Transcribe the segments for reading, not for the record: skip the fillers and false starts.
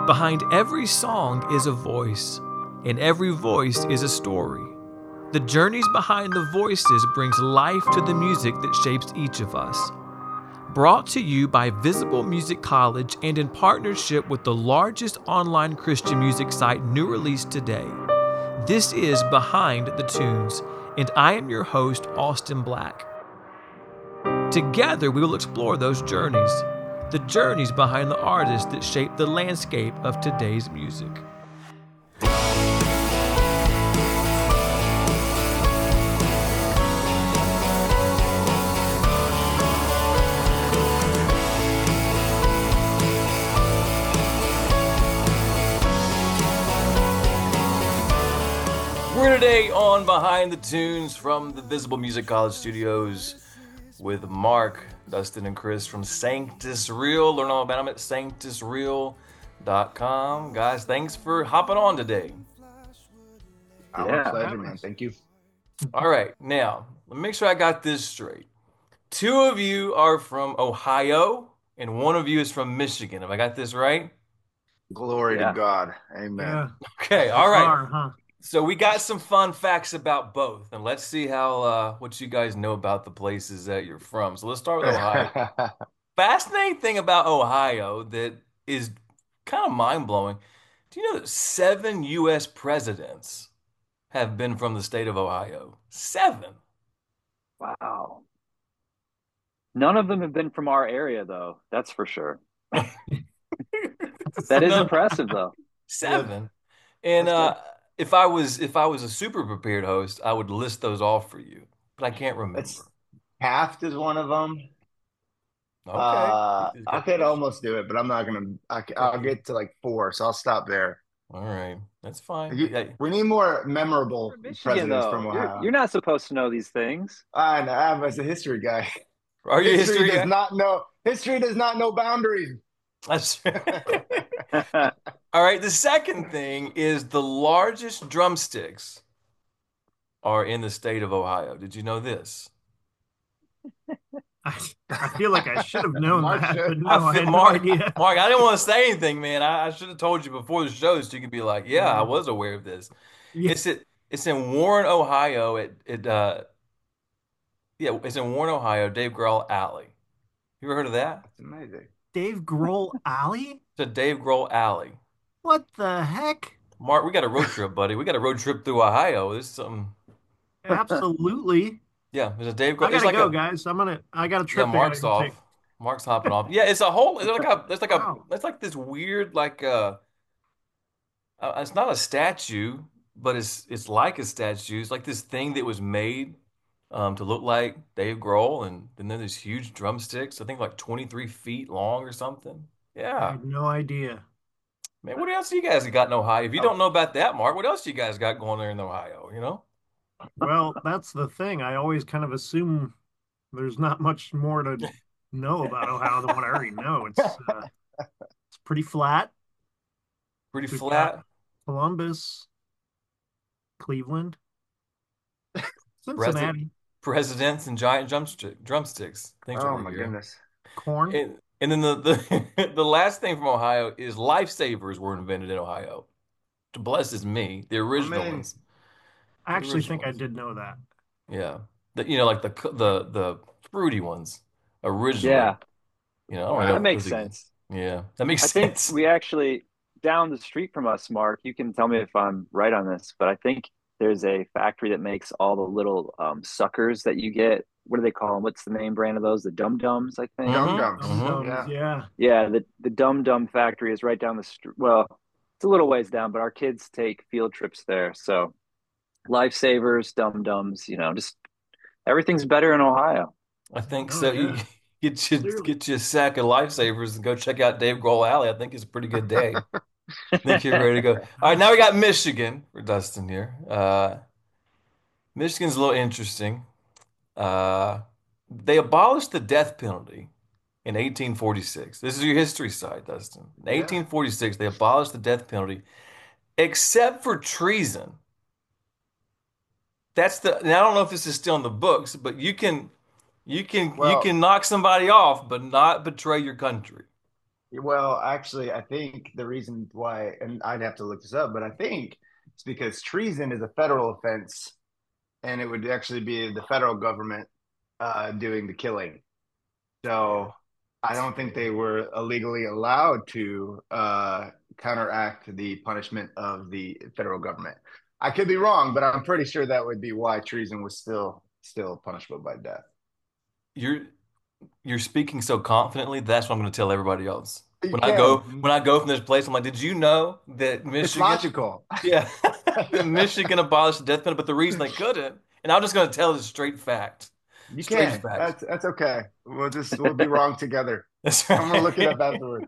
Behind every song is a voice, and every voice is a story. The journeys behind the voices brings life to the music that shapes each of us. Brought to you by Visible Music College and in partnership with the largest online Christian music site, New Release Today. This is Behind the Tunes, and I am your host, Austin Black. Together, we will explore those journeys, the journeys behind the artists that shape the landscape of today's music. We're today on Behind the Tunes from the Visible Music College studios with Mark, Dustin, and Chris from Sanctus Real. Learn all about them at sanctusreal.com. Guys, thanks for hopping on today. Our pleasure, man. Thank you. All right, now, let me make sure I got this straight. Two of you are from Ohio, and one of you is from Michigan. Have I got this right? Glory to God. Amen. Yeah. Okay, all right. Bizarre, huh? So we got some fun facts about both, and let's see how what you guys know about the places that you're from. So let's start with Ohio. Fascinating thing about Ohio that is kind of mind-blowing. Do you know that 7 U.S. presidents have been from the state of Ohio? 7. Wow. None of them have been from our area, though. That's for sure. That is impressive, though. 7. And if I was a super prepared host, I would list those off for you, but I can't remember. Taft is one of them. Okay. I could almost do it, but I'm not gonna. I'll get to like 4, so I'll stop there. All right, that's fine. We need more memorable Michigan, presidents though. from Ohio. You're not supposed to know these things. I know. I'm as a history guy. Are you history does guy? not know. History does not know boundaries. That's all right. The second thing is the largest drumsticks are in the state of Ohio. Did you know this? I feel like I should have known Mark that, should. but no, I had no Mark, idea. Mark, I didn't want to say anything, man. I should have told you before the show so you could be like, yeah, I was aware of this. Yeah. It's in Warren, Ohio. It's in Warren, Ohio, Dave Grohl Alley. You ever heard of that? That's amazing. Dave Grohl Alley? It's a Dave Grohl Alley. What the heck? Mark, we got a road trip, buddy. We got a road trip through Ohio. There's something. Absolutely. Yeah, there's a Dave Grohl. I gotta go, guys. I got a trip. Yeah, Mark's off. Take. Mark's hopping off. Yeah, it's a whole. Wow. It's like this weird it's not a statue, but it's like a statue. It's like this thing that was made to look like Dave Grohl, and then there's huge drumsticks. I think like 23 feet long or something. I Yeah, had no idea. man. What else you guys got in Ohio? If you don't know about that, Mark, what else you guys got going there in Ohio? You know? Well, that's the thing. I always kind of assume there's not much more to know about Ohio than what I already know. It's pretty flat. Pretty We've flat. got Columbus, Cleveland, Cincinnati, Presidents and giant drumsticks. Things Oh over my here. goodness. corn. And then the last thing from Ohio is lifesavers were invented in Ohio. Blesses me, the original mean, ones. I actually think I Originals. did know that. Yeah, like the fruity ones originally. Yeah, I don't know that if makes those sense. Yeah, that makes I think sense. we actually, down the street from us, Mark, you can tell me if I'm right on this, but I think there's a factory that makes all the little suckers that you get. What do they call them? What's the name brand of those? The Dum Dums, I think. Dum Dums. Dum-dums, Yeah. yeah. Yeah, the Dum Dum factory is right down the street. Well, it's a little ways down, but our kids take field trips there. So lifesavers, Dum Dums, just everything's better in Ohio. I think Oh, so. yeah. You Clearly. get you a sack of lifesavers and go check out Dave Grohl Alley. I think it's a pretty good day. I think you're ready to go. All right, now we got Michigan for Dustin here. Michigan's a little interesting. They abolished the death penalty in 1846. This is your history side, Dustin. In Yeah. 1846, they abolished the death penalty, except for treason. And I don't know if this is still in the books, but you can Well, knock somebody off, but not betray your country. Well, actually, I think the reason why, and I'd have to look this up, but I think it's because treason is a federal offense, and it would actually be the federal government doing the killing. So I don't think they were illegally allowed to counteract the punishment of the federal government. I could be wrong, but I'm pretty sure that would be why treason was still punishable by death. You're you're speaking so confidently. That's what I'm going to tell everybody else. You When can. I go from this place, I'm like, did you know that It's Michigan, logical. yeah, that Michigan abolished the death penalty, but the reason they couldn't, and I'm just going to tell the straight fact, You straight can. fact. That's okay. We'll be wrong together. That's I'm gonna look it right. up afterward.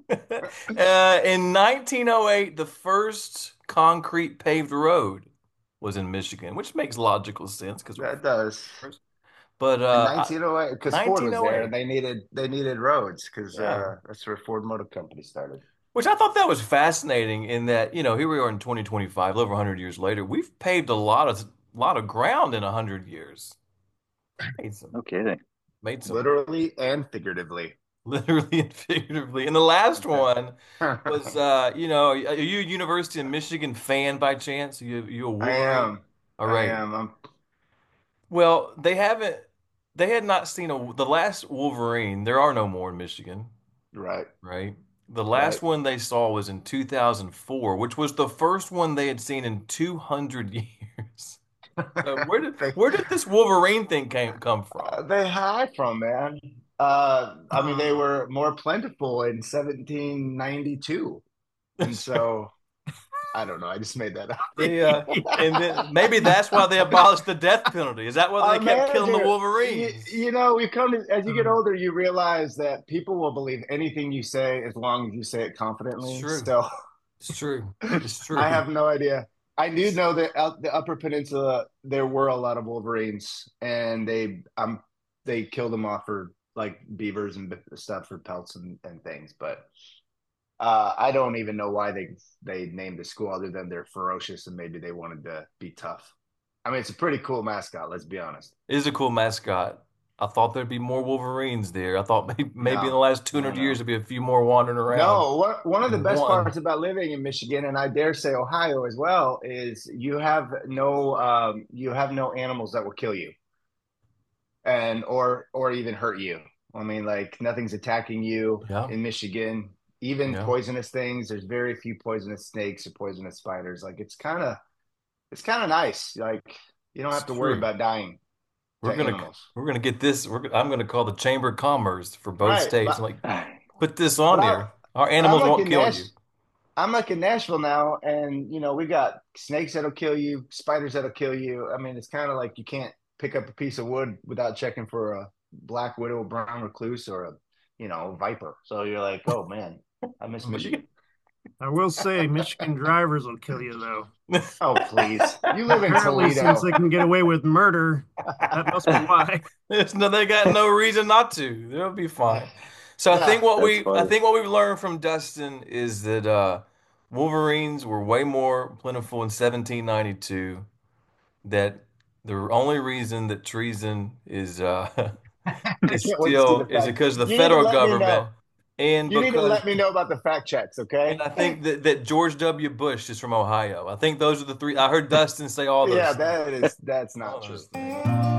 In 1908, the first concrete paved road was in Michigan, which makes logical sense because we're That does. first. But In 1908, because Ford was there, and 1908, they needed roads because yeah. that's where Ford Motor Company started. Which I thought that was fascinating in that, here we are in 2025, over 100 years later. We've paved a lot of ground in 100 years. Made some, No kidding. made some Literally and figuratively. literally and figuratively. And the last Okay. one was, are you a University of Michigan fan by chance? You a I Wolverine? am. All I right. am. Well, they had not seen the last Wolverine. There are no more in Michigan, Right. right? The Right. last one they saw was in 2004, which was the first one they had seen in 200 years. So They where did this Wolverine thing come from? they hide from, man. I mean, they were more plentiful in 1792, and so I don't know. I just made that up. They and then maybe that's why they abolished the death penalty. Is that why Our they kept killing the manager, Wolverines? we come to, as you get older, you realize that people will believe anything you say as long as you say it It's confidently. true. So It's true. It's I true. have no idea. I do know that out the Upper Peninsula there were a lot of Wolverines, and they killed them off for like beavers and stuff for pelts and things. But I don't even know why they named the school other than they're ferocious and maybe they wanted to be tough. I mean, it's a pretty cool mascot. Let's be honest. It is a cool mascot. I thought there'd be more Wolverines there. I thought maybe in the No, last no, 200 years no. there'd be a few more wandering around. No, one of the And best one. parts about living in Michigan, and I dare say Ohio as well, is you have no animals that will kill you and or even hurt you. I mean, like nothing's attacking you Yeah. in Michigan. Even Yeah. poisonous things, there's very few poisonous snakes or poisonous spiders. Like it's kind of nice. Like you don't It's have to worry true. about dying to We're gonna animals. we're gonna get this. I'm gonna call the Chamber of Commerce for both Right. states. I'm like, put this But on I here. Our but I'm animals like won't in kill you. Nashville now, and we got snakes that'll kill you, spiders that'll kill you. I mean, it's kind of like you can't pick up a piece of wood without checking for a black widow, brown recluse, or a viper. So you're like, oh man, I miss But you Michigan. I will say, Michigan drivers will kill you, though. Oh please, you live in Apparently, since Toledo. they can get away with murder, that must be why. they got no reason not to. They'll be fine. So That's I funny. think what we've learned from Dustin is that Wolverines were way more plentiful in 1792. That the only reason that treason I is can't wait to see still the is fact. because of the You need to federal let me government know. and You need to because let me know about the fact checks, and okay? I think that George W. Bush is from Ohio. I think those are the three. I heard Dustin say all Yeah, those things. that's All not true. those things.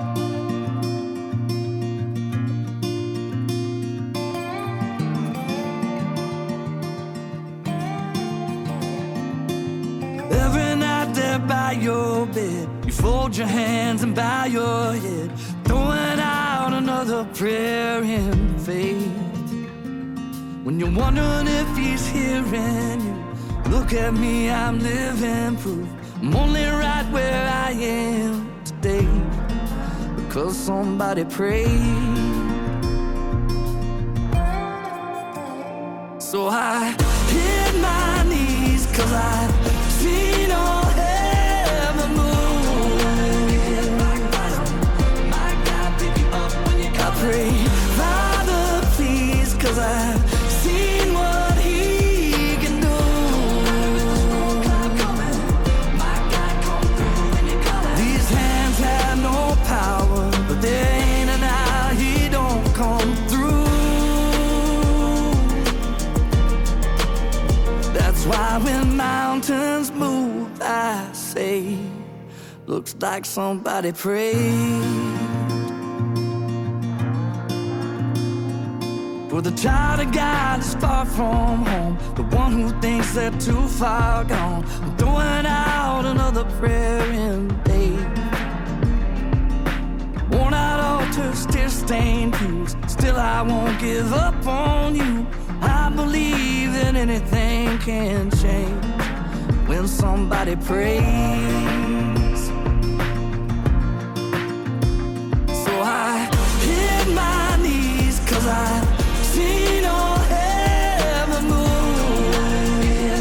Every night there by your bed, you fold your hands and bow your head, throwing out another prayer in faith. When you're wondering if he's hearing you, look at me, I'm living proof. I'm only right where I am today because somebody prayed. So I hit my knees cause I've seen all heaven move. I pray, Father, please, cause I've seen what he can do. These hands have no power, but there ain't an hour he don't come through. why when mountains move, I say, looks like somebody prayed. For the child of God is far from home, the one who thinks they're too far gone. I'm throwing out another prayer in vain. Worn out altars, tear-stained pews, still I won't give up on you. I believe that anything can change when somebody prays. So I hit my knees, 'cause I've seen all heaven move.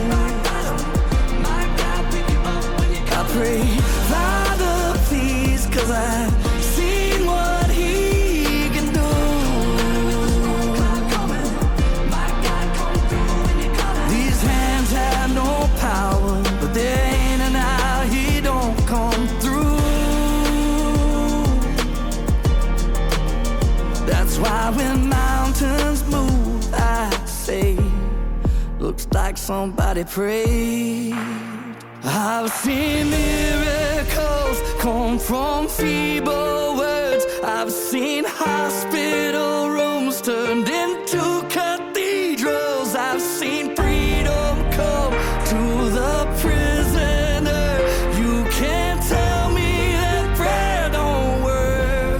I pray, Father, please, 'cause I've seen what He can do. These hands have no power, but there ain't an hour He don't come through. That's why when mountains move, I say, looks like somebody prayed. I've seen miracles come from feeble words. I've seen hospital rooms turned into cathedrals. I've seen freedom come to the prisoner. You can't tell me that prayer don't work.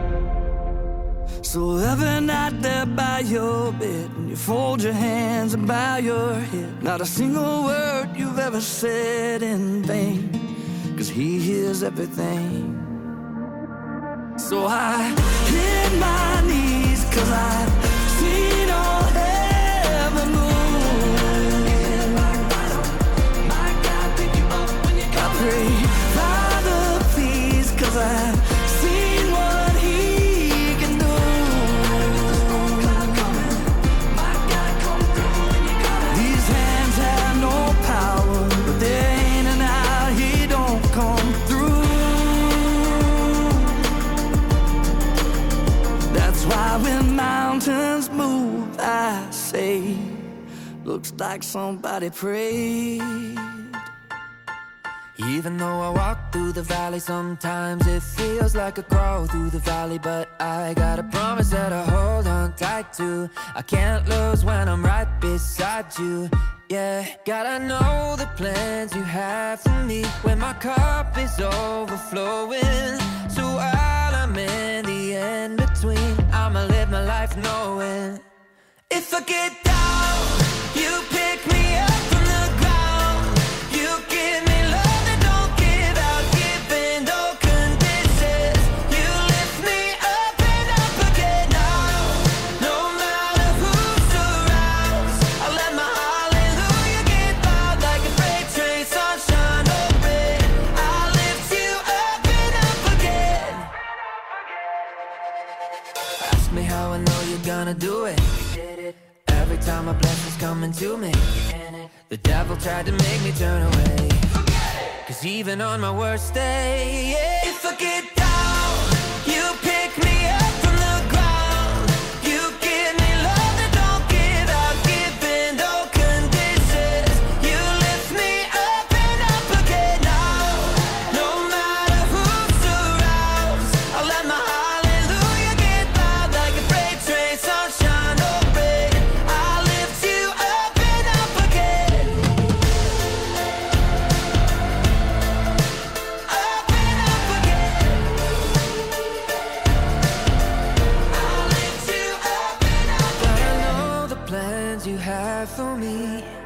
So every night there by your bed, when you fold your hands and bow your head, not a single word you've ever said in vain, 'cause He hears everything. So I hit my knees, 'cause I've seen all heaven move. I pray, Father, please, 'cause I've seen what He can do. These hands have no power, but there ain't an hour He don't come through. That's why when mountains move, I say, looks like somebody prayed. Even though I walk through the valley, sometimes it feels like I crawl through the valley. But I got a promise that I hold on tight to. I can't lose when I'm right beside you. Yeah, gotta know the plans you have for me when my cup is overflowing. So while I'm in the in-between, I'ma live my life knowing, if I get down, you pick me up from the ground. You give me love that don't give out, giving no conditions. You lift me up and up again now. No matter who surrounds, I let my hallelujah get loud like a freight train, sunshine or rain. I lift you up and up again. Ask me how I know you're gonna do it. Every time my blessings coming to me, the devil tried to make me turn away. 'Cause even on my worst day, yeah, if I get down, you pick me up from the ground. You give me love that don't give out, giving no conditions. You lift me up and up again now. No matter who surrounds, I let my hallelujah get loud like a freight train, sunshine or rain. I lift you up and up again. Up and up again. I lift you up and up again. But I know the plans you have for me.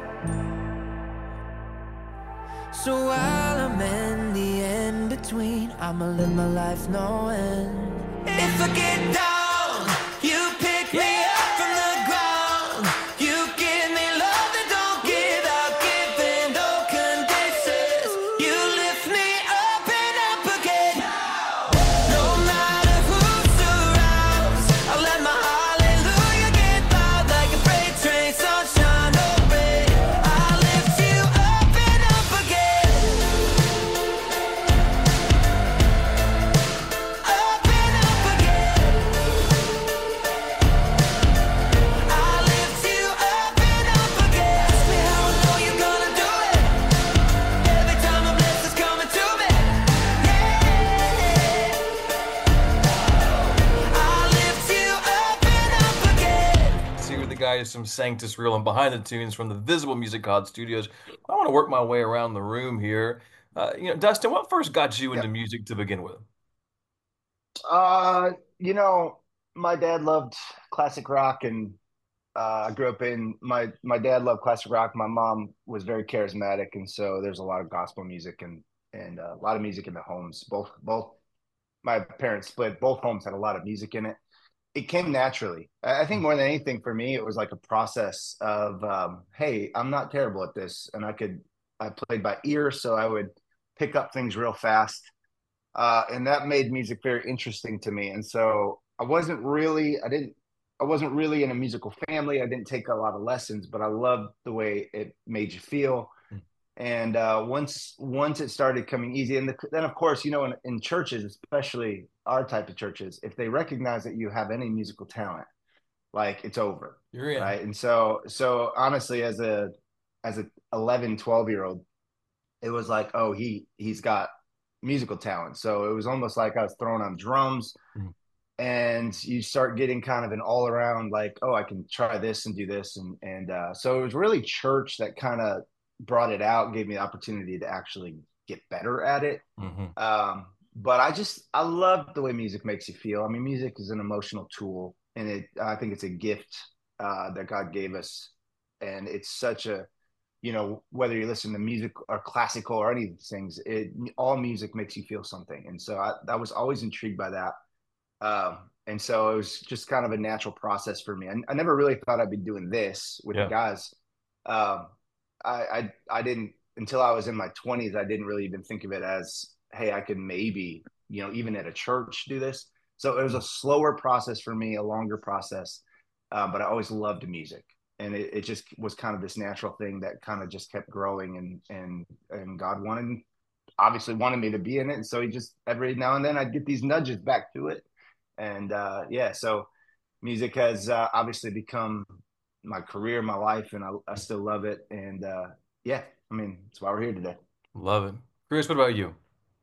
So while I'm in the in-between, I'ma live my life knowing, if I get down, you pick me up from the ground. You give me love that don't give out, giving no conditions. You lift me up and up again. No matter who surrounds, I let my hallelujah get loud like a freight train, sunshine or rain. I lift you up and up again. Up and up again. Christ from Sanctus Real and Behind the Tunes from the Visible Music God Studios. I want to work my way around the room here. Dustin, what first got you into Yeah. music to begin with? Uh, you know, my dad loved classic rock, and I grew up in my dad loved classic rock. My mom was very charismatic, and so there's a lot of gospel music and a lot of music in the homes. Both my parents split. Both homes had a lot of music in it. It came naturally. I think more than anything for me, it was like a process of, hey, I'm not terrible at this, and I played by ear, so I would pick up things real fast, and that made music very interesting to me. And so I wasn't really in a musical family. I didn't take a lot of lessons, but I loved the way it made you feel. And once it started coming easy, and then of course, in churches, especially our type of churches, if they recognize that you have any musical talent, like it's over, You're in. right? And so honestly, as a 11, 12 year old, it was like, oh, he's got musical talent. So it was almost like I was throwing on drums, Mhm. and you start getting kind of an all around, like, oh, I can try this and do this. And so it was really church that kind of brought it out, gave me the opportunity to actually get better at it. Mhm. But I love the way music makes you feel. I mean, music is an emotional tool, and I think it's a gift that God gave us. And it's such a, whether you listen to music or classical or any of these things, all music makes you feel something. And so I was always intrigued by that. And so it was just kind of a natural process for me. I never really thought I'd be doing this with the Yeah. guys. Um, I didn't, until I was in my 20s. I didn't really even think of it as, hey, I could maybe, even at a church do this. So it was a slower process for me, a longer process. But I always loved music, and it just was kind of this natural thing that kind of just kept growing, and God obviously wanted me to be in it. And so he just, every now and then I'd get these nudges back to it. And yeah, so music has obviously become my career, my life, and I still love it. And yeah, I mean, that's why we're here today. Love it. Chris, what about you?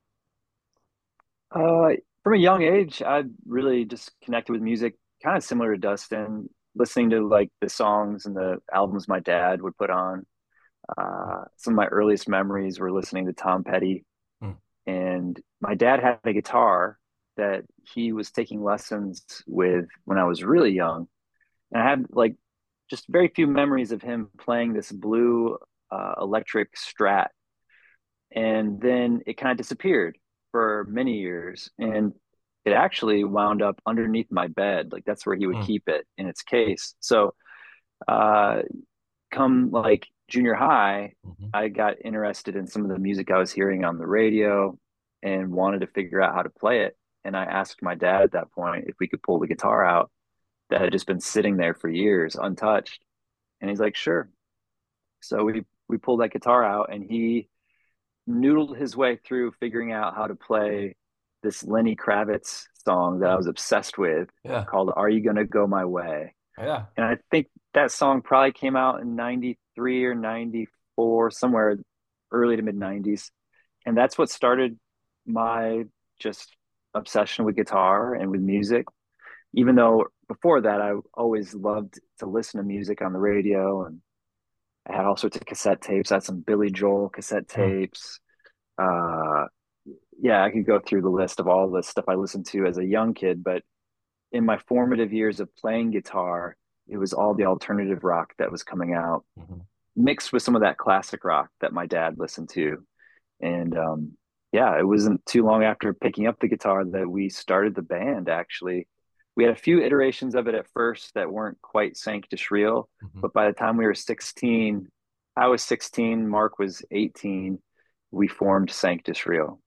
Uh, from a young age, I really just connected with music, kind of similar to Dustin, listening to like the songs and the albums my dad would put on. Some of my earliest memories were listening to Tom Petty, Hmm. and my dad had a guitar that he was taking lessons with when I was really young, and I had like just very few memories of him playing this blue electric Strat, and then it kind of disappeared for many years, and it actually wound up underneath my bed. Like that's where he would Hmm. keep it in its case. So uh come like junior high, Mhm. I got interested in some of the music I was hearing on the radio and wanted to figure out how to play it. And I asked my dad at that point if we could pull the guitar out that had just been sitting there for years untouched. And he's like, sure. So we pulled that guitar out, and he noodled his way through figuring out how to play this Lenny Kravitz song that I was obsessed with Yeah. called Are You Gonna Go My Way? Yeah. And I think that song probably came out in 93 or 94, somewhere early to mid 90s. And that's what started my just obsession with guitar and with music. Even though before that, I always loved to listen to music on the radio, and I had all sorts of cassette tapes. I had some Billy Joel cassette Hmm. tapes. Uh, yeah, I could go through the list of all the stuff I listened to as a young kid, but in my formative years of playing guitar, it was all the alternative rock that was coming out, Mhm. mixed with some of that classic rock that my dad listened to. And yeah, it wasn't too long after picking up the guitar that we started the band, actually. We had a few iterations of it at first that weren't quite Sanctus Real, Mhm. but by the time we were 16, I was 16, Mark was 18, we formed Sanctus Real.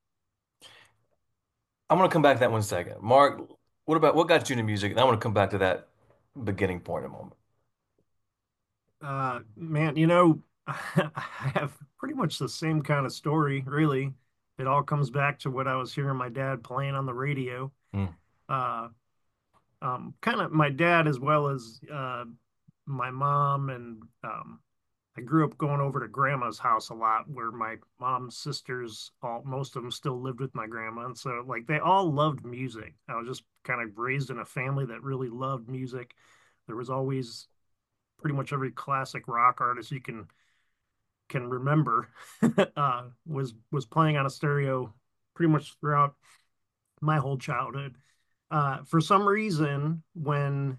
I'm gonna come back to that one second. Mark, what got you into music? And I want to come back to that beginning point in a moment. Man, I have pretty much the same kind of story, really. It all comes back to what I was hearing my dad playing on the radio. Hmm. Uh, kind of my dad as well as my mom, and I grew up going over to grandma's house a lot, where my mom's sisters, all most of them still lived with my grandma, and so like they all loved music. I was just kind of raised in a family that really loved music. There was always pretty much every classic rock artist you can remember was playing on a stereo pretty much throughout my whole childhood. For some reason, when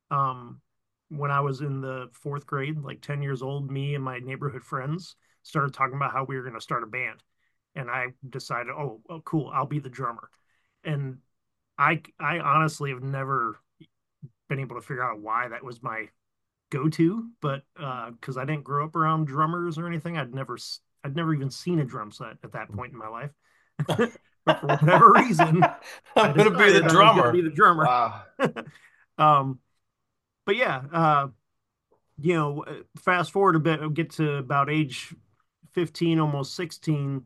I was in the 4th grade, like 10 years old, me and my neighborhood friends started talking about how we were going to start a band. And I decided, oh, cool, I'll be the drummer. And I honestly have never been able to figure out why that was my go-to, but because I didn't grow up around drummers or anything, I'd never even seen a drum set at that point in my life. But for whatever reason, I'm going to be the drummer. Be the drummer. Wow. But yeah, fast forward a bit, get to about age 15, almost 16.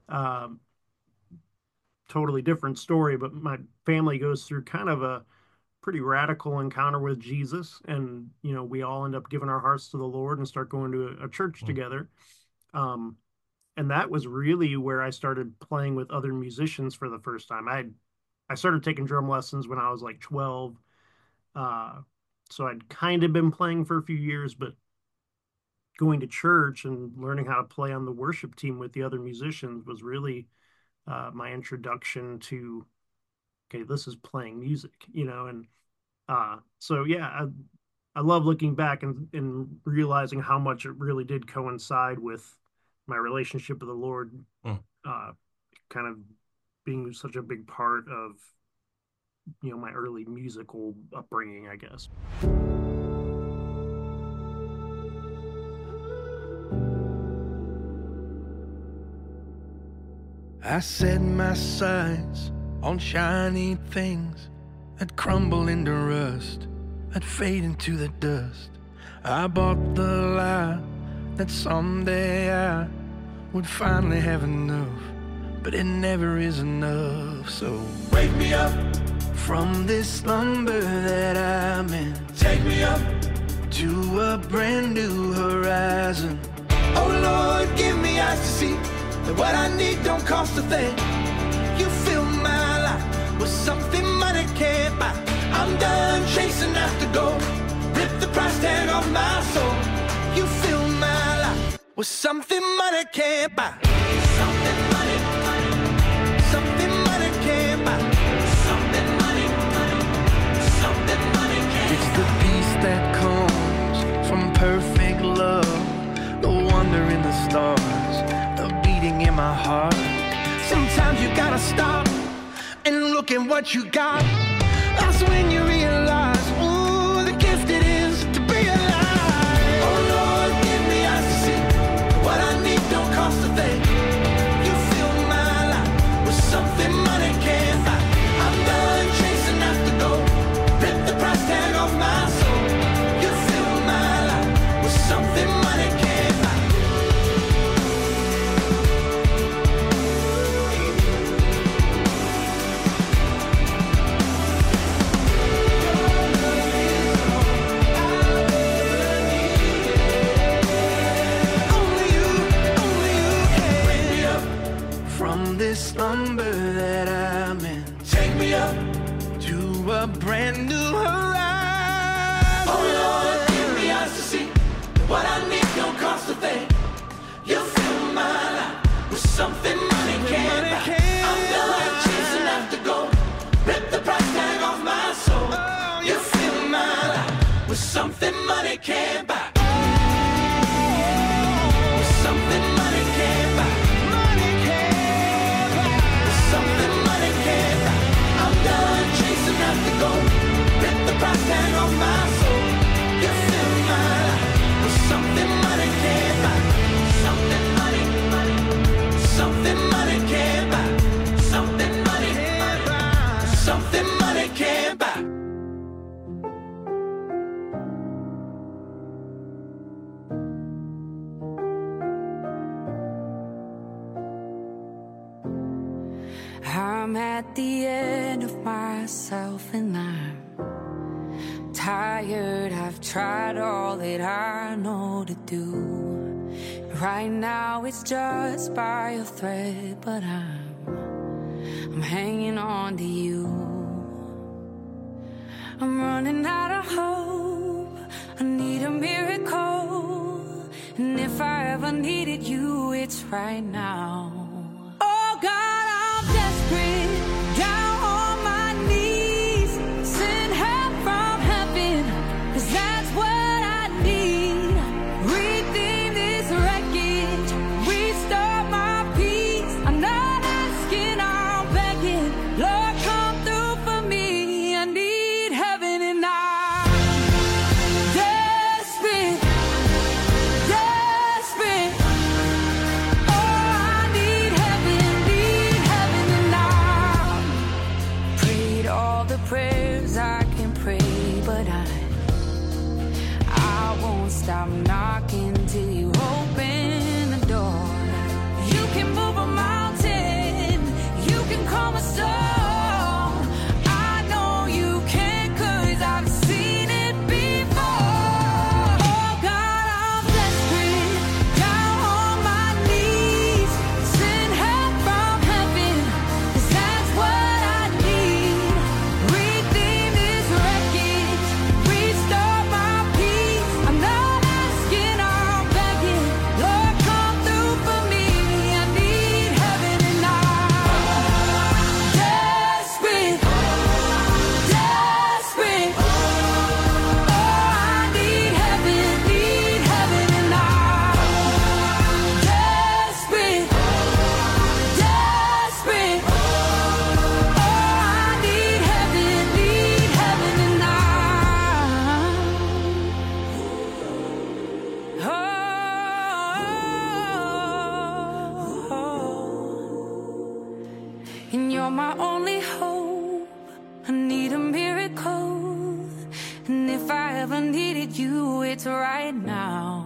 Totally different story, but my family goes through kind of a pretty radical encounter with Jesus, and we all end up giving our hearts to the Lord and start going to a church together. And that was really where I started playing with other musicians for the first time. I started taking drum lessons when I was like 12. So I'd kind of been playing for a few years, but going to church and learning how to play on the worship team with the other musicians was really my introduction to, okay, this is playing music, and so yeah, I love looking back and realizing how much it really did coincide with my relationship with the Lord, kind of being such a big part of my early musical upbringing, I guess. I set my sights on shiny things that crumble into rust, that fade into the dust. I bought the lie that someday I would finally have enough, but it never is enough. So wake me up from this slumber that I'm in. Take me up to a brand new horizon. Oh Lord, give me eyes to see that what I need don't cost a thing. You fill my life with something money can't buy. I'm done chasing after gold. Rip the price tag off my soul. You fill my life with something money can't buy. Something money can't buy. Something money can't. It's the peace that comes from perfect love, the wonder in the stars, the beating in my heart. Sometimes you gotta stop and look at what you got. That's when you realize, ooh, the gift it is to be alive. Oh Lord, give me eyes to see what I need don't cost a thing. You fill my life with something money can't buy. I'm done chasing after gold. Rip the price tag off my soul. You fill my life with something money can't buy. This slumber that I'm in. Take me up to a brand new horizon. Oh Lord, give me eyes to see what I need don't cost a thing. You fill my life with something money can't buy. I'm done chasing after gold. Rip the price tag off my soul. You fill my life with something money can't buy. With something money can't buy. After gold, rip the price tag off my soul. You fill my life with something money can't buy. Something money can't buy. Something money can't buy. Something money can't buy. I'm at the end of myself and I'm tired. I've tried all that I know to do. Right now it's just by a thread, but I'm hanging on to you. I'm running out of hope. I need a miracle. needed you, it's right now. Oh God, I'm desperate, down on my knees. Send help from heaven, 'cause that's what I need. Redeem this wreckage, restore my peace. I'm not asking, I'm begging. Lord, come through for me. I need heaven and I'm desperate, desperate. Oh, I need heaven and I'm prayed all the prayers I can pray, but I won't stop knocking till you open the door. You can move a mountain, you can calm a storm. I know you can, 'cause I've seen it before. Oh God, I'm desperate, down on my knees. Send help from heaven, 'cause that's what I need. Redeem this wreckage, restore my peace. I'm not asking, I'm begging. Lord, come through for me. I need heaven and I'm desperate, desperate. Oh, I need heaven and I'm desperate, desperate. Oh, I need heaven and and you're my only hope. I need a miracle, and if I ever needed you, it's right now.